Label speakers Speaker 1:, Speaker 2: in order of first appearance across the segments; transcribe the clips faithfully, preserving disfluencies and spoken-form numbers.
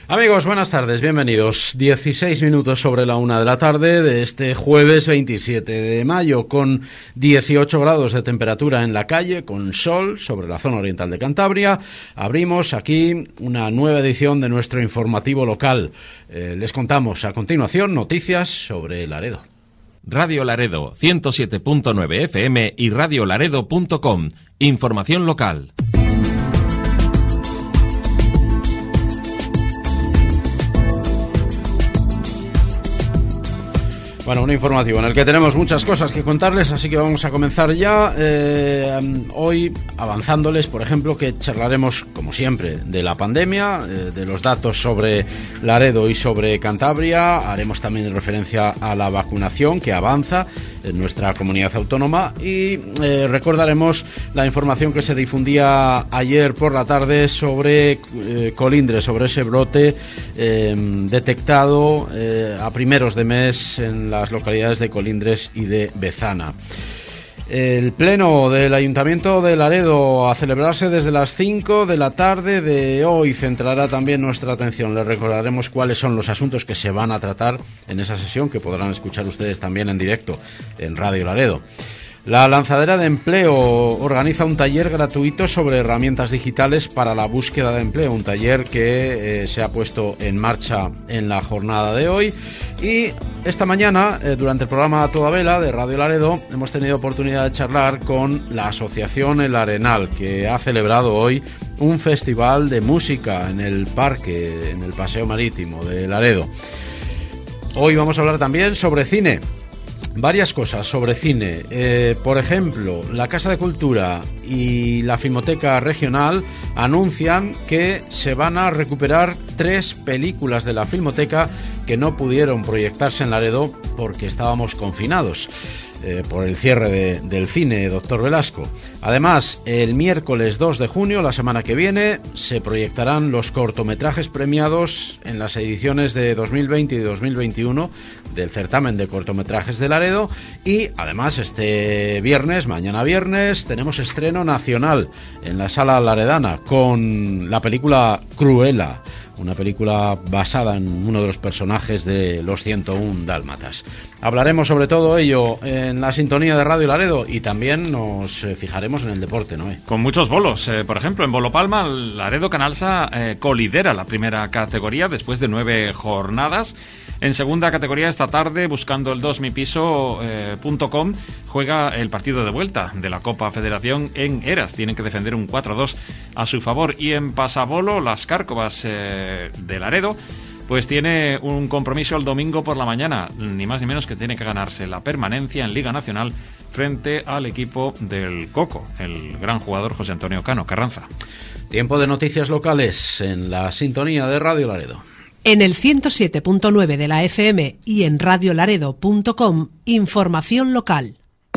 Speaker 1: Amigos, buenas tardes, bienvenidos. dieciséis minutos sobre la una de la tarde de este jueves veintisiete de mayo, con dieciocho grados de temperatura en la calle, con sol sobre la zona oriental de Cantabria. Abrimos aquí una nueva edición de nuestro informativo local. Eh, les contamos a continuación noticias sobre Laredo.
Speaker 2: Radio Laredo, ciento siete punto nueve F M y radio laredo punto com. Información local.
Speaker 1: Bueno, un informativo en el que tenemos muchas cosas que contarles, así que vamos a comenzar ya. Eh, hoy avanzándoles, por ejemplo, que charlaremos, como siempre, de la pandemia, eh, de los datos sobre Laredo y sobre Cantabria. Haremos también referencia a la vacunación que avanza en nuestra comunidad autónoma y eh, recordaremos la información que se difundía ayer por la tarde sobre eh, Colindres, sobre ese brote eh, detectado eh, a primeros de mes en las localidades de Colindres y de Bezana. El pleno del Ayuntamiento de Laredo, a celebrarse desde las cinco de la tarde de hoy, centrará también nuestra atención. Les recordaremos cuáles son los asuntos que se van a tratar en esa sesión, que podrán escuchar ustedes también en directo en Radio Laredo. La Lanzadera de Empleo organiza un taller gratuito sobre herramientas digitales para la búsqueda de empleo, un taller que eh, se ha puesto en marcha en la jornada de hoy. Y esta mañana, eh, durante el programa A Toda Vela de Radio Laredo, hemos tenido oportunidad de charlar con la asociación El Arenal, que ha celebrado hoy un festival de música en el parque, en el Paseo Marítimo de Laredo. Hoy vamos a hablar también sobre cine. Varias cosas sobre cine. Eh, por ejemplo, la Casa de Cultura y la Filmoteca Regional anuncian que se van a recuperar tres películas de la Filmoteca que no pudieron proyectarse en Laredo porque estábamos confinados. Eh, por el cierre de, del cine Doctor Velasco. Además, el miércoles dos de junio, la semana que viene, se proyectarán los cortometrajes premiados en las ediciones de dos mil veinte y dos mil veintiuno del certamen de cortometrajes de Laredo. Y además, este viernes, mañana viernes, tenemos estreno nacional en la Sala Laredana con la película Cruella, una película basada en uno de los personajes de Los ciento uno Dálmatas. Hablaremos sobre todo ello en la sintonía de Radio Laredo y también nos eh, fijaremos en el deporte, ¿no?
Speaker 3: Con muchos bolos. Eh, por ejemplo, en Bolo Palma, Laredo Canalsa eh, colidera la primera categoría después de nueve jornadas. En segunda categoría, esta tarde, buscando el dos mi piso punto com, juega el partido de vuelta de la Copa Federación en Eras. Tienen que defender un cuatro dos a su favor. Y en Pasabolo, las Cárcovas eh, de Laredo, pues tiene un compromiso el domingo por la mañana, ni más ni menos que tiene que ganarse la permanencia en Liga Nacional frente al equipo del Coco, el gran jugador José Antonio Cano Carranza.
Speaker 1: Tiempo de noticias locales en la sintonía de Radio Laredo.
Speaker 4: En el ciento siete punto nueve de la F M y en radio laredo punto com, información local.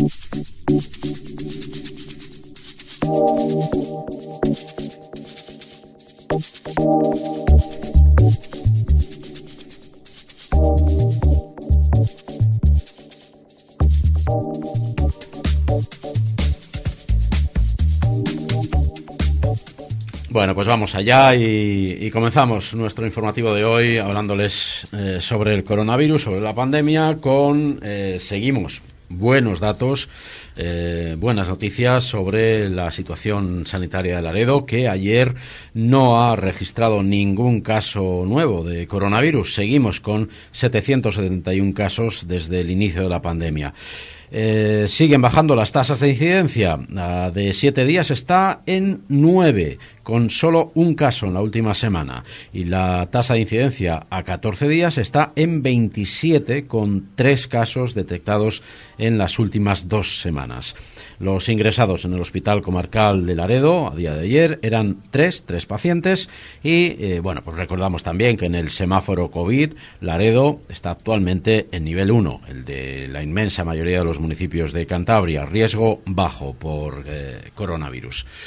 Speaker 1: Bueno, pues vamos allá y, y comenzamos nuestro informativo de hoy hablándoles eh, sobre el coronavirus, sobre la pandemia, con eh, seguimos buenos datos, eh, buenas noticias sobre la situación sanitaria de Laredo, que ayer no ha registrado ningún caso nuevo de coronavirus. Seguimos con setecientos setenta y uno casos desde el inicio de la pandemia. Eh, siguen bajando las tasas de incidencia. Uh, de siete días está en nueve, con solo un caso en la última semana. Y la tasa de incidencia a catorce días está en veintisiete, con tres casos detectados en las últimas dos semanas. Los ingresados en el Hospital Comarcal de Laredo a día de ayer eran tres, tres pacientes. Y eh, bueno, pues recordamos también que en el semáforo COVID, Laredo está actualmente en nivel uno, el de la inmensa mayoría de los municipios de Cantabria, riesgo bajo por eh, coronavirus.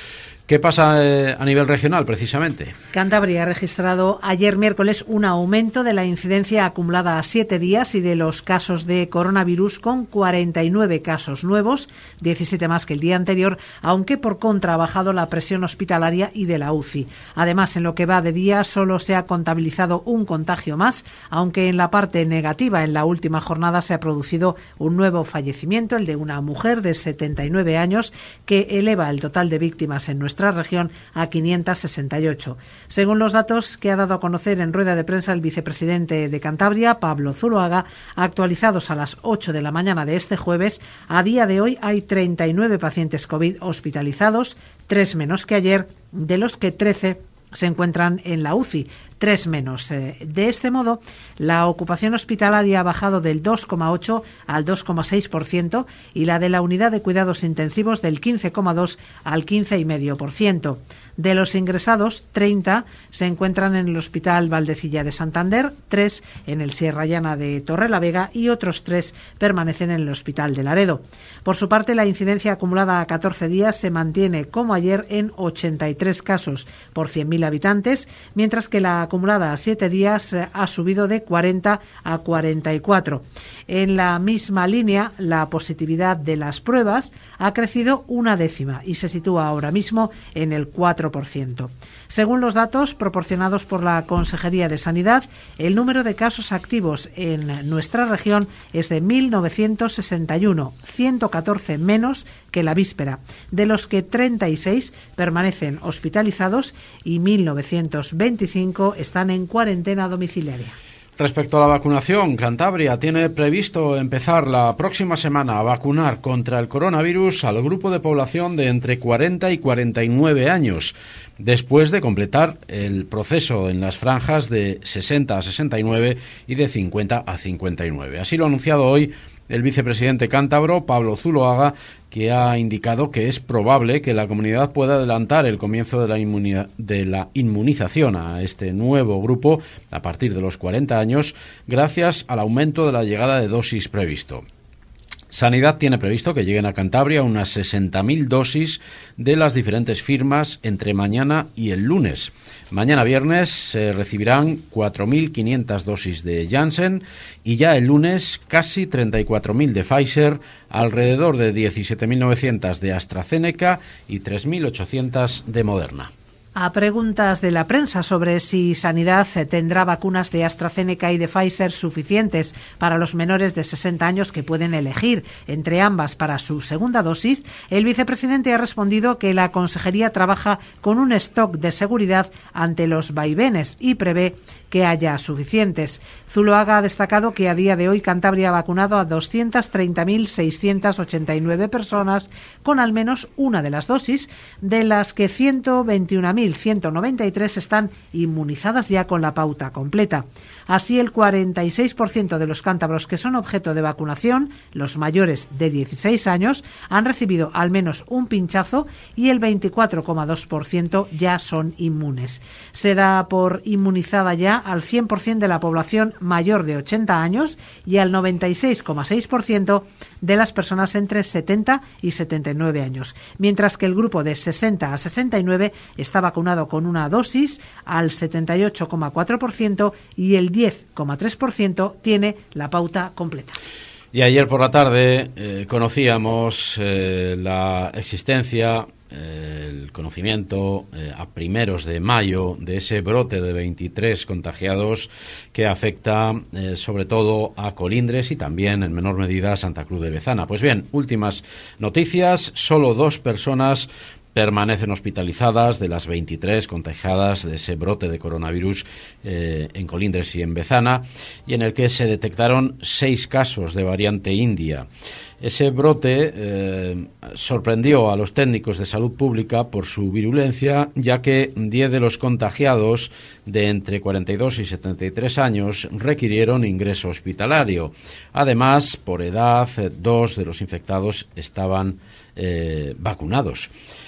Speaker 1: ¿Qué pasa eh, a nivel regional, precisamente?
Speaker 5: Cantabria ha registrado ayer miércoles un aumento de la incidencia acumulada a siete días y de los casos de coronavirus, con cuarenta y nueve casos nuevos, diecisiete más que el día anterior, aunque por contra ha bajado la presión hospitalaria y de la U C I. Además, en lo que va de día solo se ha contabilizado un contagio más, aunque en la parte negativa, en la última jornada se ha producido un nuevo fallecimiento, el de una mujer de setenta y nueve años, que eleva el total de víctimas en nuestra región a quinientos sesenta y ocho. Según los datos que ha dado a conocer en rueda de prensa el vicepresidente de Cantabria, Pablo Zuloaga, actualizados a las ocho de la mañana de este jueves, a día de hoy hay treinta y nueve pacientes COVID hospitalizados, tres menos que ayer, de los que trece se encuentran en la U C I, tres menos. De este modo, la ocupación hospitalaria ha bajado del dos coma ocho al dos coma seis por ciento y la de la unidad de cuidados intensivos del quince coma dos al quince coma cinco por ciento. De los ingresados, treinta se encuentran en el Hospital Valdecilla de Santander, tres en el Sierra Llana de Torrelavega y otros tres permanecen en el Hospital de Laredo. Por su parte, la incidencia acumulada a catorce días se mantiene como ayer en ochenta y tres casos por cien mil habitantes, mientras que la acumulada a siete días ha subido de cuarenta a cuarenta y cuatro. En la misma línea, la positividad de las pruebas ha crecido una décima y se sitúa ahora mismo en el cuatro por ciento. Según los datos proporcionados por la Consejería de Sanidad, el número de casos activos en nuestra región es de mil novecientos sesenta y uno, ciento catorce menos que la víspera, de los que treinta y seis permanecen hospitalizados y mil novecientos veinticinco están en cuarentena domiciliaria.
Speaker 1: Respecto a la vacunación, Cantabria tiene previsto empezar la próxima semana a vacunar contra el coronavirus al grupo de población de entre cuarenta y cuarenta y nueve años, después de completar el proceso en las franjas de sesenta a sesenta y nueve y de cincuenta a cincuenta y nueve. Así lo ha anunciado hoy el vicepresidente cántabro, Pablo Zuloaga, que ha indicado que es probable que la comunidad pueda adelantar el comienzo de la, inmunidad, de la inmunización a este nuevo grupo a partir de los cuarenta años, gracias al aumento de la llegada de dosis previsto. Sanidad tiene previsto que lleguen a Cantabria unas sesenta mil dosis de las diferentes firmas entre mañana y el lunes. Mañana viernes se eh, recibirán cuatro mil quinientas dosis de Janssen y ya el lunes casi treinta y cuatro mil de Pfizer, alrededor de diecisiete mil novecientas de AstraZeneca y tres mil ochocientas de Moderna.
Speaker 5: A preguntas de la prensa sobre si Sanidad tendrá vacunas de AstraZeneca y de Pfizer suficientes para los menores de sesenta años que pueden elegir entre ambas para su segunda dosis, el vicepresidente ha respondido que la Consejería trabaja con un stock de seguridad ante los vaivenes y prevé que haya suficientes. Zuloaga ha destacado que a día de hoy Cantabria ha vacunado a doscientas treinta mil seiscientas ochenta y nueve personas con al menos una de las dosis, de las que ciento veintiuno mil ciento noventa y tres están inmunizadas ya con la pauta completa. Así, el cuarenta y seis por ciento de los cántabros que son objeto de vacunación, los mayores de dieciséis años, han recibido al menos un pinchazo y el veinticuatro coma dos por ciento ya son inmunes. Se da por inmunizada ya al cien por ciento de la población mayor de ochenta años y al noventa y seis coma seis por ciento de las personas entre setenta y setenta y nueve años, mientras que el grupo de sesenta a sesenta y nueve está vacunado con una dosis al setenta y ocho coma cuatro por ciento y el diez coma tres por ciento tiene la pauta completa.
Speaker 1: Y ayer por la tarde eh, conocíamos eh, la existencia, eh, el conocimiento eh, a primeros de mayo de ese brote de veintitrés contagiados que afecta eh, sobre todo a Colindres y también en menor medida a Santa Cruz de Bezana. Pues bien, últimas noticias, solo dos personas permanecen hospitalizadas de las veintitrés contagiadas de ese brote de coronavirus eh, en Colindres y en Bezana, y en el que se detectaron seis casos de variante india. Ese brote eh, sorprendió a los técnicos de salud pública por su virulencia, ya que diez de los contagiados de entre cuarenta y dos y setenta y tres años requirieron ingreso hospitalario. Además, por edad, dos de los infectados estaban eh, vacunados.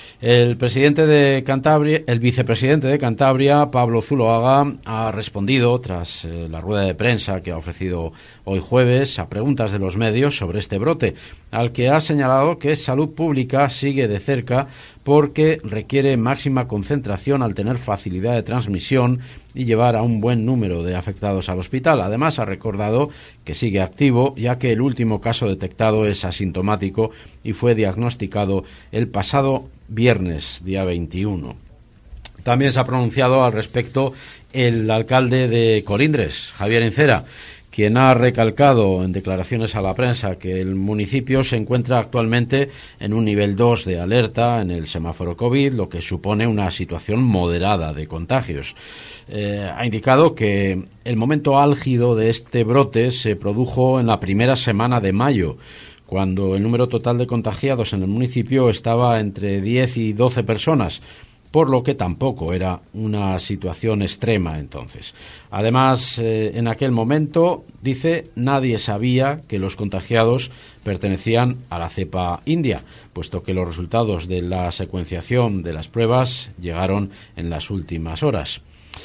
Speaker 1: El presidente de Cantabria, el vicepresidente de Cantabria, Pablo Zuloaga, ha respondido tras eh, la rueda de prensa que ha ofrecido hoy jueves a preguntas de los medios sobre este brote. al que ha señalado que Salud Pública sigue de cerca porque requiere máxima concentración al tener facilidad de transmisión y llevar a un buen número de afectados al hospital. Además, ha recordado que sigue activo, ya que el último caso detectado es asintomático y fue diagnosticado el pasado viernes, día veintiuno. También se ha pronunciado al respecto el alcalde de Colindres, Javier Encera, quien ha recalcado en declaraciones a la prensa que el municipio se encuentra actualmente en un nivel dos de alerta en el semáforo COVID, lo que supone una situación moderada de contagios. Eh, ha indicado que el momento álgido de este brote se produjo en la primera semana de mayo, cuando el número total de contagiados en el municipio estaba entre diez y doce personas, por lo que tampoco era una situación extrema entonces. Además, eh, en aquel momento, dice, nadie sabía que los contagiados pertenecían a la cepa india, puesto que los resultados de la secuenciación de las pruebas llegaron en las últimas horas.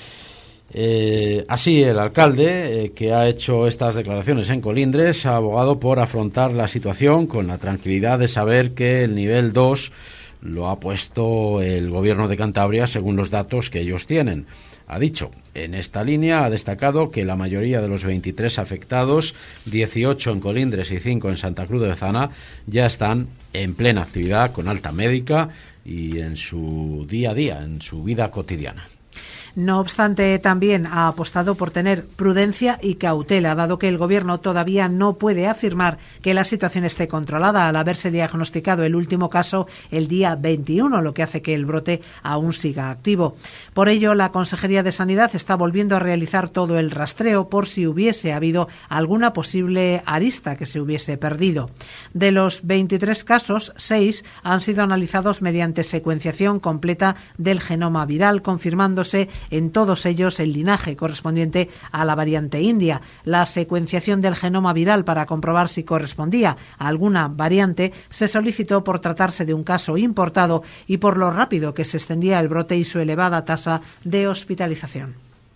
Speaker 1: Eh, así, el alcalde, eh, que ha hecho estas declaraciones en Colindres, ha abogado por afrontar la situación con la tranquilidad de saber que el nivel dos lo ha puesto el Gobierno de Cantabria según los datos que ellos tienen. Ha dicho, en esta línea ha destacado que la mayoría de los veintitrés afectados, dieciocho en Colindres y cinco en Santa Cruz de Bezana, ya están en plena actividad con alta médica y en su día a día, en su vida cotidiana.
Speaker 5: No obstante, también ha apostado por tener prudencia y cautela, dado que el Gobierno todavía no puede afirmar que la situación esté controlada al haberse diagnosticado el último caso el día veintiuno, lo que hace que el brote aún siga activo. Por ello, la Consejería de Sanidad está volviendo a realizar todo el rastreo por si hubiese habido alguna posible arista que se hubiese perdido. De los veintitrés casos, seis han sido analizados mediante secuenciación completa del genoma viral, confirmándose en todos ellos el linaje correspondiente a la variante india. La secuenciación del genoma viral para comprobar si correspondía a alguna variante se solicitó por tratarse de un caso importado y por lo rápido que se extendía el brote y su elevada tasa de hospitalización.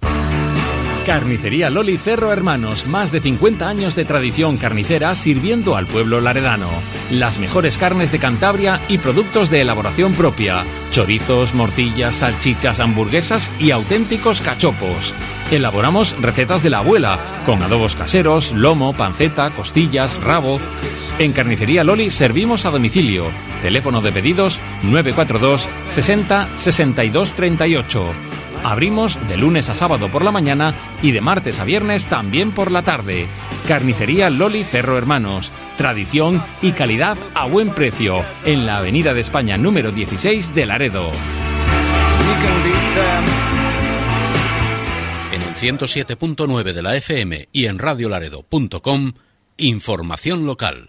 Speaker 6: Carnicería Loli Cerro Hermanos, más de cincuenta años de tradición carnicera sirviendo al pueblo laredano. Las mejores carnes de Cantabria y productos de elaboración propia. Chorizos, morcillas, salchichas, hamburguesas y auténticos cachopos. Elaboramos recetas de la abuela, con adobos caseros, lomo, panceta, costillas, rabo. En Carnicería Loli servimos a domicilio. Teléfono de pedidos nueve cuatro dos sesenta sesenta y dos treinta y ocho. Abrimos de lunes a sábado por la mañana y de martes a viernes también por la tarde. Carnicería Loli Cerro Hermanos. Tradición y calidad a buen precio. En la Avenida de España número dieciséis de Laredo.
Speaker 2: En el ciento siete punto nueve de la F M y en radio laredo punto com, información local.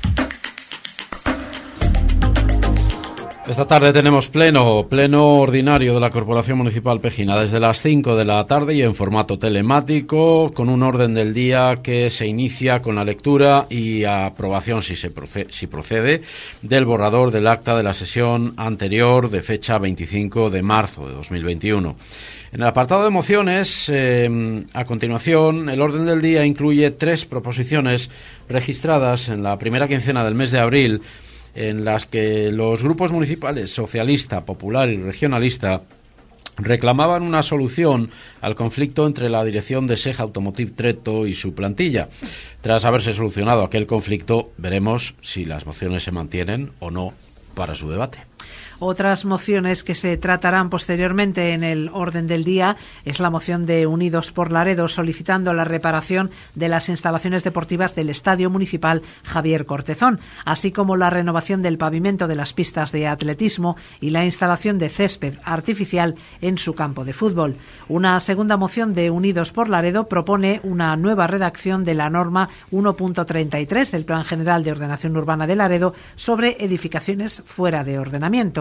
Speaker 1: Esta tarde tenemos pleno, pleno ordinario de la Corporación Municipal Pejina desde las cinco de la tarde y en formato telemático, con un orden del día que se inicia con la lectura y aprobación, si se procede, si procede, del borrador del acta de la sesión anterior de fecha veinticinco de marzo de dos mil veintiuno. En el apartado de mociones, eh, a continuación, el orden del día incluye tres proposiciones registradas en la primera quincena del mes de abril, en las que los grupos municipales Socialista, Popular y Regionalista reclamaban una solución al conflicto entre la dirección de Seja Automotive Treto y su plantilla. Tras haberse solucionado aquel conflicto, veremos si las mociones se mantienen o no para su debate.
Speaker 5: Otras mociones que se tratarán posteriormente en el orden del día es la moción de Unidos por Laredo solicitando la reparación de las instalaciones deportivas del Estadio Municipal Javier Cortezón, así como la renovación del pavimento de las pistas de atletismo y la instalación de césped artificial en su campo de fútbol. Una segunda moción de Unidos por Laredo propone una nueva redacción de la norma uno punto treinta y tres del Plan General de Ordenación Urbana de Laredo sobre edificaciones fuera de ordenamiento.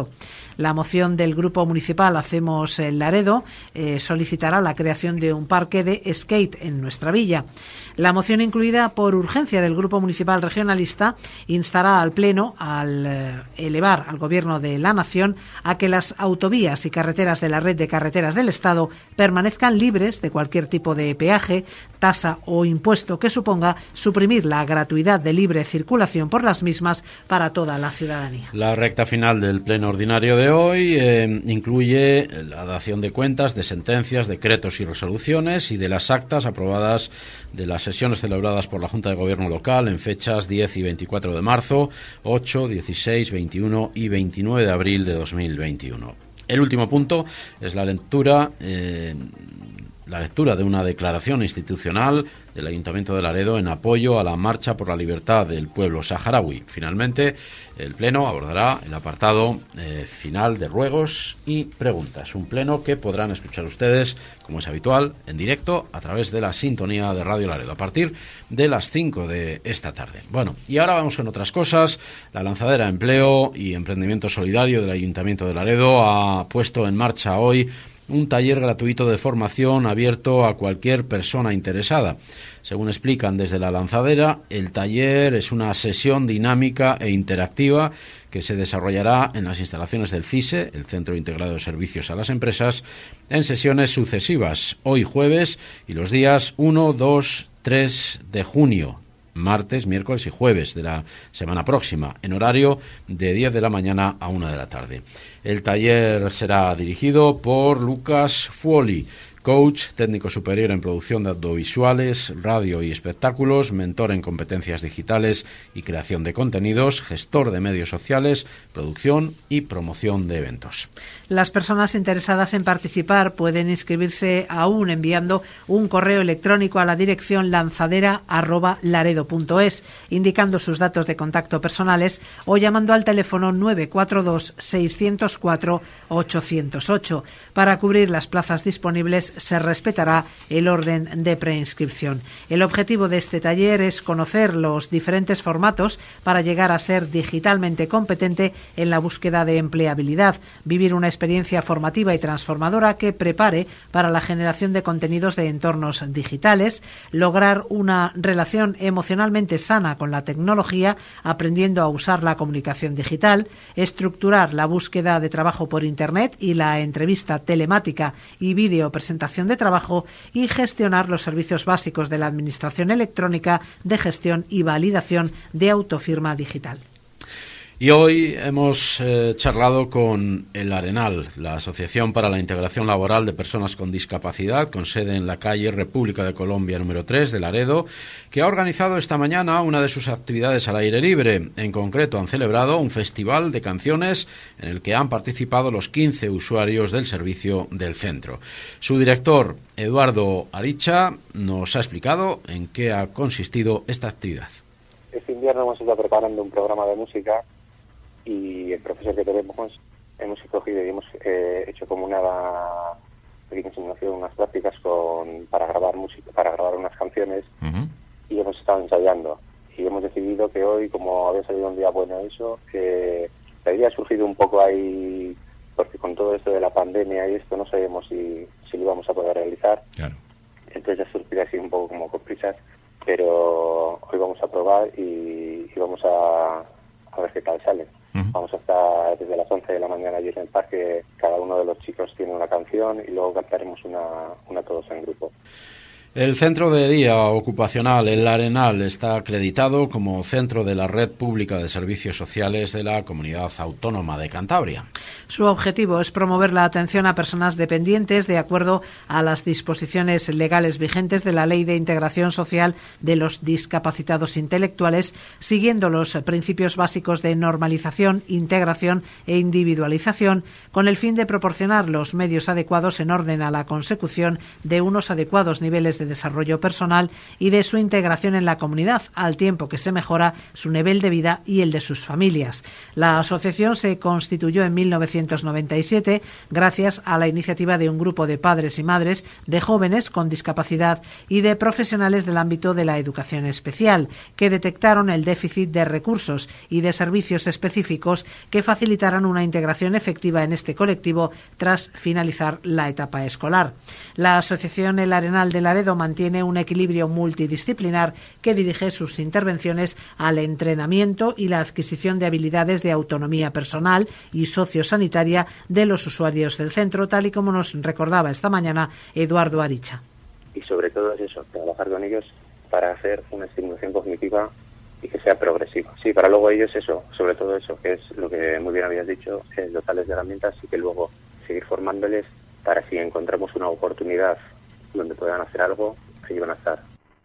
Speaker 5: Laredo. La moción del Grupo Municipal Hacemos Laredo eh, solicitará la creación de un parque de skate en nuestra villa. La moción, incluida por urgencia del Grupo Municipal Regionalista, instará al Pleno al eh, elevar al Gobierno de la Nación a que las autovías y carreteras de la red de carreteras del Estado permanezcan libres de cualquier tipo de peaje, tasa o impuesto que suponga suprimir la gratuidad de libre circulación por las mismas para toda la ciudadanía.
Speaker 1: La recta final del Pleno ordinario de hoy eh, incluye la dación de cuentas de sentencias, decretos y resoluciones y de las actas aprobadas de las sesiones celebradas por la Junta de Gobierno local en fechas diez y veinticuatro de marzo, ocho, dieciséis, veintiuno y veintinueve de abril de dos mil veintiuno. El último punto es la lectura, eh, la lectura de una declaración institucional del Ayuntamiento de Laredo en apoyo a la marcha por la libertad del pueblo saharaui. Finalmente, el Pleno abordará el apartado eh, final de ruegos y preguntas. Un Pleno que podrán escuchar ustedes, como es habitual, en directo a través de la sintonía de Radio Laredo a partir de las cinco de esta tarde. Bueno, y ahora vamos con otras cosas. La Lanzadera Empleo y Emprendimiento Solidario del Ayuntamiento de Laredo ha puesto en marcha hoy un taller gratuito de formación abierto a cualquier persona interesada. Según explican desde la Lanzadera, el taller es una sesión dinámica e interactiva que se desarrollará en las instalaciones del CISE, el Centro Integrado de Servicios a las Empresas, en sesiones sucesivas, hoy jueves y los días uno, dos, tres de junio. Martes, miércoles y jueves de la semana próxima, en horario de diez de la mañana a una de la tarde. El taller será dirigido por Lucas Fuoli, coach, técnico superior en producción de audiovisuales, radio y espectáculos, mentor en competencias digitales y creación de contenidos, gestor de medios sociales, producción y promoción de eventos.
Speaker 5: Las personas interesadas en participar pueden inscribirse aún enviando un correo electrónico a la dirección lanzadera arroba laredo punto es, indicando sus datos de contacto personales o llamando al teléfono nueve cuatro dos, seis cero cuatro, ocho cero ocho. Para cubrir las plazas disponibles se respetará el orden de preinscripción. El objetivo de este taller es conocer los diferentes formatos para llegar a ser digitalmente competente en la búsqueda de empleabilidad, vivir una experiencia formativa y transformadora que prepare para la generación de contenidos de entornos digitales, lograr una relación emocionalmente sana con la tecnología, aprendiendo a usar la comunicación digital, estructurar la búsqueda de trabajo por Internet y la entrevista telemática y vídeo presentación de trabajo y gestionar los servicios básicos de la Administración electrónica de gestión y validación de autofirma digital.
Speaker 1: Y hoy hemos eh, charlado con El Arenal, la Asociación para la Integración Laboral de Personas con Discapacidad, con sede en la calle República de Colombia número tres de Laredo, que ha organizado esta mañana una de sus actividades al aire libre. En concreto, han celebrado un festival de canciones en el que han participado los quince usuarios del servicio del centro. Su director, Eduardo Aricha, nos ha explicado en qué ha consistido esta actividad.
Speaker 7: Este invierno hemos estado preparando un programa de música y el profesor que tenemos hemos escogido y hemos eh, hecho como una pequeña simulación, unas prácticas con para grabar música, para grabar unas canciones. Uh-huh. Y hemos estado ensayando y hemos decidido que hoy, como había salido un día bueno eso, que la idea ha surgido un poco ahí porque con todo esto de la pandemia y esto no sabíamos si, si lo íbamos a poder realizar. Claro. Entonces ha surgido así un poco como con prisas, pero hoy vamos a probar y, y vamos a, a ver qué tal sale. Uh-huh. Vamos a estar desde las once de la mañana allí en el parque, cada uno de los chicos tiene una canción y luego cantaremos una, una todos en grupo.
Speaker 1: El Centro de Día Ocupacional El Arenal está acreditado como centro de la Red Pública de Servicios Sociales de la Comunidad Autónoma de Cantabria.
Speaker 5: Su objetivo es promover la atención a personas dependientes de acuerdo a las disposiciones legales vigentes de la Ley de Integración Social de los Discapacitados Intelectuales, siguiendo los principios básicos de normalización, integración e individualización, con el fin de proporcionar los medios adecuados en orden a la consecución de unos adecuados niveles de de desarrollo personal y de su integración en la comunidad, al tiempo que se mejora su nivel de vida y el de sus familias. La asociación se constituyó en mil novecientos noventa y siete gracias a la iniciativa de un grupo de padres y madres, de jóvenes con discapacidad y de profesionales del ámbito de la educación especial, que detectaron el déficit de recursos y de servicios específicos que facilitaran una integración efectiva en este colectivo tras finalizar la etapa escolar. La Asociación El Arenal de Laredo mantiene un equilibrio multidisciplinar que dirige sus intervenciones al entrenamiento y la adquisición de habilidades de autonomía personal y sociosanitaria de los usuarios del centro, tal y como nos recordaba esta mañana Eduardo Aricha.
Speaker 7: Y sobre todo es eso, trabajar con ellos para hacer una estimulación cognitiva y que sea progresiva. Sí, para luego ellos eso, sobre todo eso, que es lo que muy bien habías dicho, eh, dotarles de herramientas y que luego seguir formándoles para si encontramos una oportunidad donde puedan hacer algo, ahí van a estar.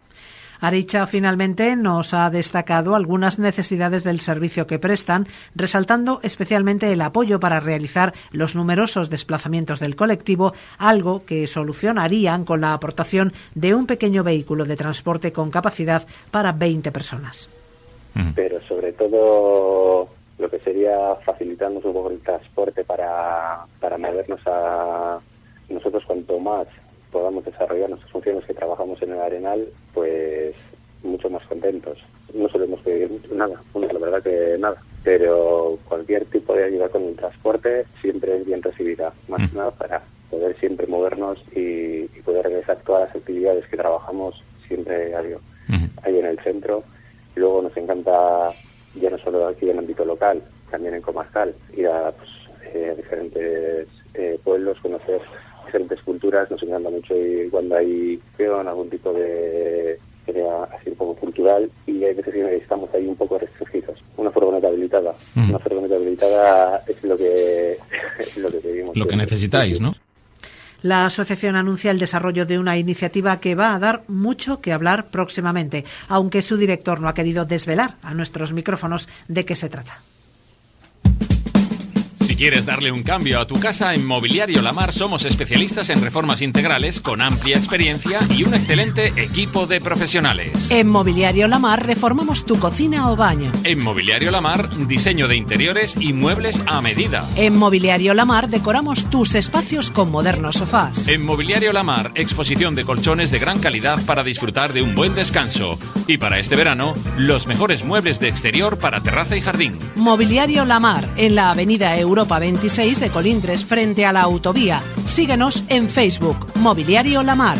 Speaker 5: Aricha finalmente nos ha destacado algunas necesidades del servicio que prestan, resaltando especialmente el apoyo para realizar los numerosos desplazamientos del colectivo, algo que solucionarían con la aportación de un pequeño vehículo de transporte con capacidad para veinte personas.
Speaker 7: Pero sobre todo lo que sería facilitarnos un poco el transporte para, para movernos a nosotros, cuanto más podamos desarrollar nuestras funciones que trabajamos en el Arenal, pues mucho más contentos. No solemos pedir mucho, nada, la verdad que nada, pero cualquier tipo de ayuda con el transporte siempre es bien recibida, más que nada para poder siempre movernos y, y poder realizar todas las actividades que trabajamos siempre ahí, ahí en el centro. Y luego nos encanta, ya no solo aquí en el ámbito local, también en comarcal, ir a pues, eh, diferentes eh, pueblos, conocer diferentes culturas. Nos encanta mucho y cuando hay creo en algún tipo de área así un poco cultural, y hay veces que estamos ahí un poco restringidos. Una furgoneta habilitada, mm. una furgoneta habilitada es lo que es lo que pedimos.
Speaker 6: Lo que necesitáis, ¿no?
Speaker 5: La asociación anuncia el desarrollo de una iniciativa que va a dar mucho que hablar próximamente, aunque su director no ha querido desvelar a nuestros micrófonos de qué se trata.
Speaker 6: Si quieres darle un cambio a tu casa, en Mobiliario Lamar somos especialistas en reformas integrales con amplia experiencia y un excelente equipo de profesionales.
Speaker 4: En Mobiliario Lamar reformamos tu cocina o baño.
Speaker 6: En Mobiliario Lamar, diseño de interiores y muebles a medida.
Speaker 4: En Mobiliario Lamar decoramos tus espacios con modernos sofás.
Speaker 6: En Mobiliario Lamar, exposición de colchones de gran calidad para disfrutar de un buen descanso. Y para este verano, los mejores muebles de exterior para terraza y jardín.
Speaker 4: Mobiliario Lamar, en la avenida Europa veintiséis de Colindres, frente a la autovía. Síguenos en Facebook, Mobiliario Lamar.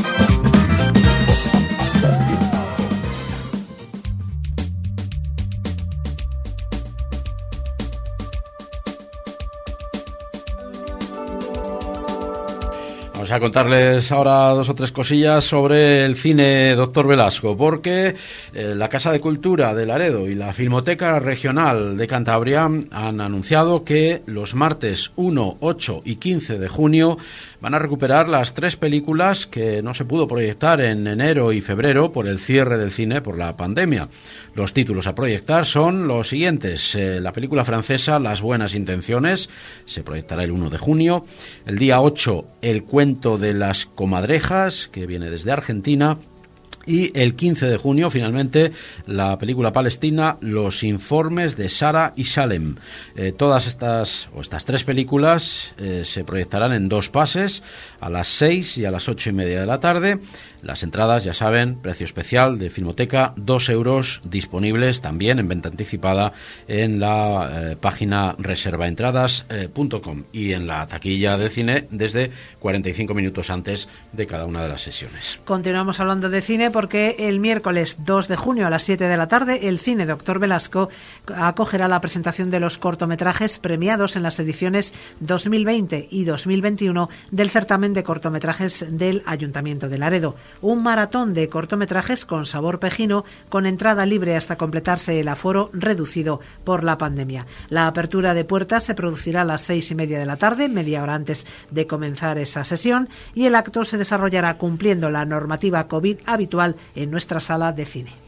Speaker 1: Vamos a contarles ahora dos o tres cosillas sobre el cine Doctor Velasco, porque eh, la Casa de Cultura de Laredo y la Filmoteca Regional de Cantabria han anunciado que los martes uno, ocho y quince de junio van a recuperar las tres películas que no se pudo proyectar en enero y febrero por el cierre del cine por la pandemia. Los títulos a proyectar son los siguientes. Eh, la película francesa Las Buenas Intenciones se proyectará el uno de junio. El día ocho, El Cuento de las Comadrejas, que viene desde Argentina. Y el quince de junio, finalmente, la película palestina Los Informes de Sara y Salem. Eh, todas estas, o estas tres películas, eh, se proyectarán en dos pases, a las seis y a las ocho y media de la tarde. Las entradas, ya saben, precio especial de Filmoteca, dos euros, disponibles también en venta anticipada en la eh, página reserva entradas punto com y en la taquilla de cine desde cuarenta y cinco minutos antes de cada una de las sesiones.
Speaker 5: Continuamos hablando de cine porque el miércoles dos de junio a las siete de la tarde el Cine Doctor Velasco acogerá la presentación de los cortometrajes premiados en las ediciones dos mil veinte y dos mil veintiuno del certamen de cortometrajes del Ayuntamiento de Laredo. Un maratón de cortometrajes con sabor pejino, con entrada libre hasta completarse el aforo reducido por la pandemia. La apertura de puertas se producirá a las seis y media de la tarde, media hora antes de comenzar esa sesión, y el acto se desarrollará cumpliendo la normativa COVID habitual en nuestra sala de cine.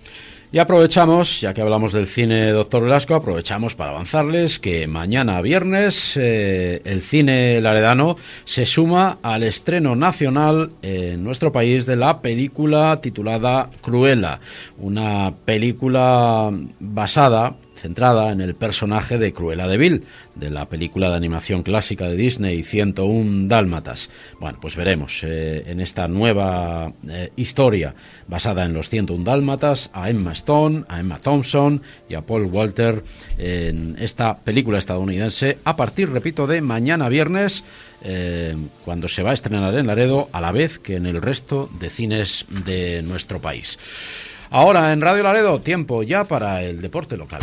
Speaker 1: Y aprovechamos, ya que hablamos del cine Doctor Velasco, aprovechamos para avanzarles que mañana viernes eh, el cine laredano se suma al estreno nacional en nuestro país de la película titulada Cruella, una película basada, centrada en el personaje de Cruella de Vil, de la película de animación clásica de Disney, ciento uno Dálmatas. Bueno, pues veremos eh, en esta nueva eh, historia basada en los ciento uno Dálmatas a Emma Stone, a Emma Thompson y a Paul Walter en esta película estadounidense a partir, repito, de mañana viernes, eh, cuando se va a estrenar en Laredo, a la vez que en el resto de cines de nuestro país. Ahora en Radio Laredo, tiempo ya para el deporte local.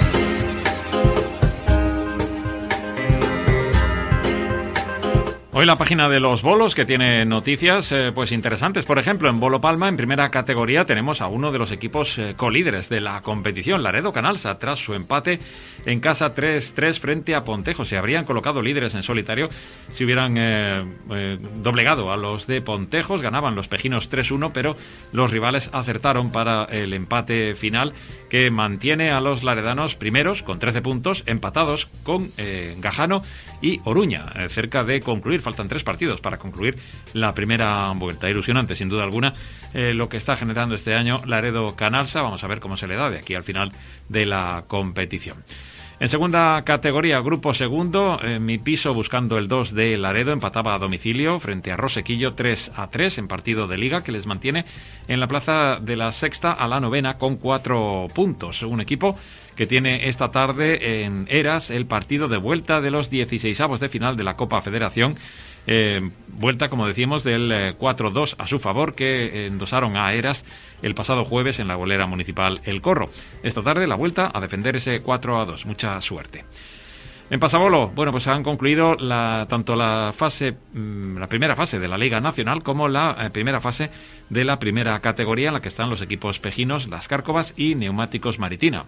Speaker 3: Hoy la página de los bolos, que tiene noticias eh, pues interesantes. Por ejemplo, en Bolo Palma, en primera categoría, tenemos a uno de los equipos eh, colíderes de la competición, Laredo Canalsa, tras su empate en casa tres tres frente a Pontejo. Se habrían colocado líderes en solitario si hubieran eh, eh, doblegado a los de Pontejos. Ganaban los pejinos tres uno, pero los rivales acertaron para el empate final, que mantiene a los laredanos primeros con trece puntos, empatados con eh, Gajano y Oruña, eh, cerca de concluir. Faltan tres partidos para concluir la primera vuelta. Ilusionante, sin duda alguna, eh, lo que está generando este año Laredo Canalsa. Vamos a ver cómo se le da de aquí al final de la competición. En segunda categoría, grupo segundo, eh, Mi Piso, buscando el dos de Laredo, empataba a domicilio frente a Rosequillo tres a tres en partido de liga, que les mantiene en la plaza de la sexta a la novena con cuatro puntos. Un equipo que tiene esta tarde en Eras el partido de vuelta de los dieciseisavos de final de la Copa Federación. Eh, vuelta, como decimos, del eh, cuatro dos a su favor, que endosaron a Eras el pasado jueves en la bolera municipal El Corro. Esta tarde la vuelta a defender ese cuatro a dos. Mucha suerte. En Pasabolo, bueno, pues han concluido la, tanto la fase, la primera fase de la Liga Nacional como la eh, primera fase de la primera categoría, en la que están los equipos pejinos, Las Cárcovas y Neumáticos Maritina.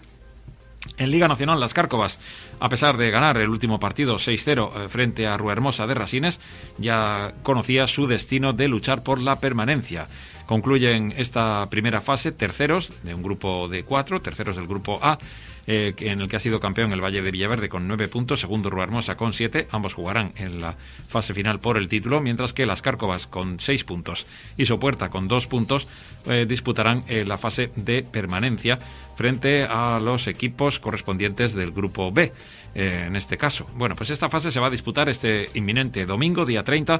Speaker 3: En Liga Nacional, Las Cárcovas, a pesar de ganar el último partido seis cero frente a Ruhermosa de Rasines, ya conocía su destino de luchar por la permanencia. Concluyen esta primera fase terceros de un grupo de cuatro, terceros del grupo A, eh, en el que ha sido campeón el Valle de Villaverde con nueve puntos, segundo Ruhermosa con siete, ambos jugarán en la fase final por el título, mientras que Las Cárcovas con seis puntos y Sopuerta con dos puntos eh, disputarán eh, la fase de permanencia frente a los equipos correspondientes del grupo B. Eh, en este caso. Bueno, pues esta fase se va a disputar este inminente domingo, día treinta,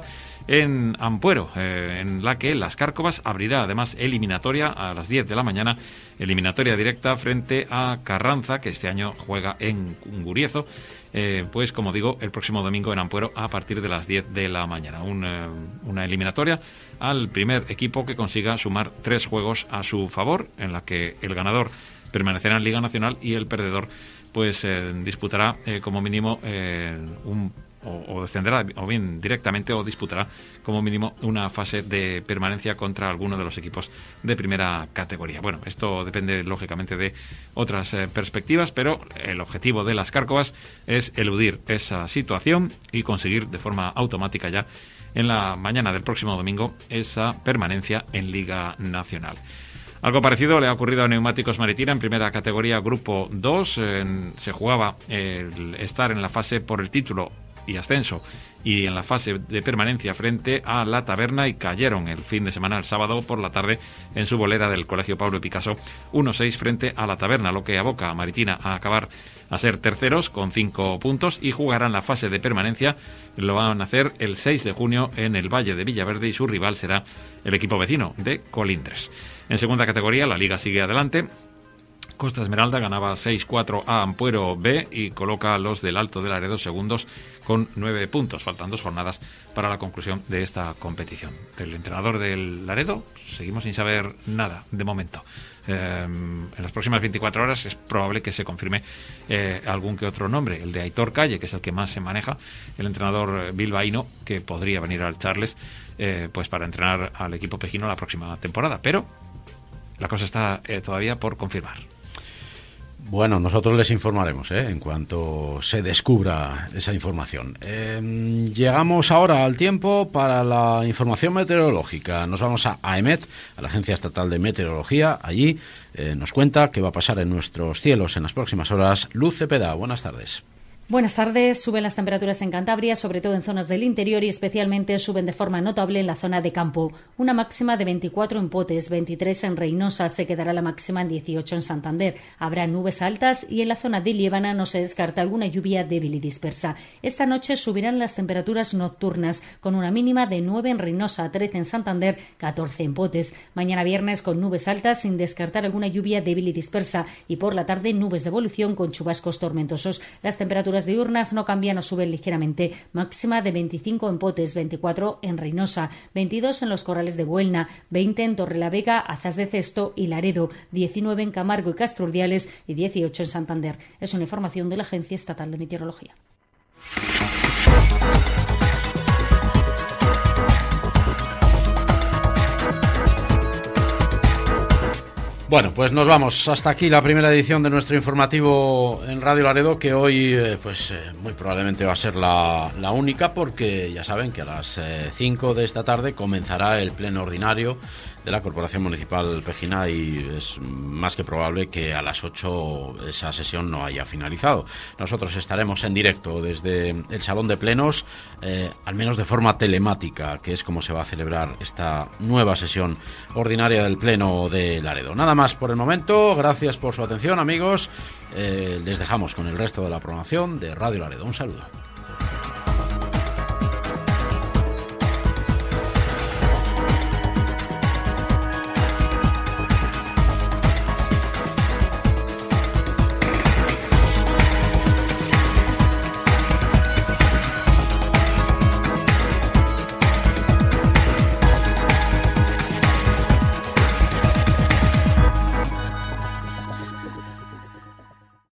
Speaker 3: en Ampuero, eh, en la que Las Cárcovas abrirá además eliminatoria a las diez de la mañana, eliminatoria directa frente a Carranza, que este año juega en Guriezo, eh, pues como digo, el próximo domingo en Ampuero a partir de las diez de la mañana. Un, eh, una eliminatoria al primer equipo que consiga sumar tres juegos a su favor, en la que el ganador permanecerá en Liga Nacional y el perdedor pues eh, disputará eh, como mínimo eh, un o, o descenderá o bien directamente o disputará como mínimo una fase de permanencia contra alguno de los equipos de primera categoría. Bueno, esto depende lógicamente de otras eh, perspectivas, pero el objetivo de Las Cárcovas es eludir esa situación y conseguir de forma automática ya en la mañana del próximo domingo esa permanencia en Liga Nacional. Algo parecido le ha ocurrido a Neumáticos Maritina en primera categoría, grupo dos. En, se jugaba el estar en la fase por el título y ascenso y en la fase de permanencia frente a La Taberna, y cayeron el fin de semana, el sábado por la tarde, en su bolera del Colegio Pablo Picasso uno seis frente a La Taberna, lo que aboca a Maritina a acabar a ser terceros con cinco puntos y jugarán la fase de permanencia. Lo van a hacer el seis de junio en el Valle de Villaverde y su rival será el equipo vecino de Colindres. En segunda categoría, la liga sigue adelante. Costa Esmeralda ganaba seis cuatro a Ampuero B y coloca a los del Alto de Laredo segundos con nueve puntos. Faltan dos jornadas para la conclusión de esta competición. Del entrenador del Laredo seguimos sin saber nada de momento. Eh, en las próximas veinticuatro horas es probable que se confirme eh, algún que otro nombre. El de Aitor Calle, que es el que más se maneja, el entrenador bilbaíno, que podría venir al Charles eh, pues para entrenar al equipo pejino la próxima temporada. Pero la cosa está eh, todavía por confirmar.
Speaker 1: Bueno, nosotros les informaremos ¿eh? en cuanto se descubra esa información. Eh, llegamos ahora al tiempo para la información meteorológica. Nos vamos a AEMET, a la Agencia Estatal de Meteorología. Allí eh, nos cuenta qué va a pasar en nuestros cielos en las próximas horas. Luz Cepeda, buenas tardes.
Speaker 8: Buenas tardes. Suben las temperaturas en Cantabria, sobre todo en zonas del interior, y especialmente suben de forma notable en la zona de campo. Una máxima de veinticuatro en Potes, veintitrés en Reynosa, se quedará la máxima en dieciocho en Santander. Habrá nubes altas y en la zona de Liébana no se descarta alguna lluvia débil y dispersa. Esta noche subirán las temperaturas nocturnas, con una mínima de nueve en Reynosa, trece en Santander, catorce en Potes. Mañana viernes con nubes altas sin descartar alguna lluvia débil y dispersa, y por la tarde nubes de evolución con chubascos tormentosos. Las temperaturas diurnas no cambian o suben ligeramente, máxima de veinticinco en Potes, veinticuatro en Reynosa, veintidós en los Corrales de Buelna, veinte en Torrelavega, Azas de Cesto y Laredo, diecinueve en Camargo y Castrurdiales y dieciocho en Santander. Es una información de la Agencia Estatal de Meteorología.
Speaker 1: Bueno, pues nos vamos. Hasta aquí la primera edición de nuestro informativo en Radio Laredo, que hoy eh, pues eh, muy probablemente va a ser la, la única, porque ya saben que a las eh, cinco de esta tarde comenzará el pleno ordinario de la Corporación Municipal Pejina, y es más que probable que a las ocho esa sesión no haya finalizado. Nosotros estaremos en directo desde el Salón de Plenos, eh, al menos de forma telemática, que es como se va a celebrar esta nueva sesión ordinaria del Pleno de Laredo. Nada más por el momento. Gracias por su atención, amigos. Eh, les dejamos con el resto de la programación de Radio Laredo. Un saludo.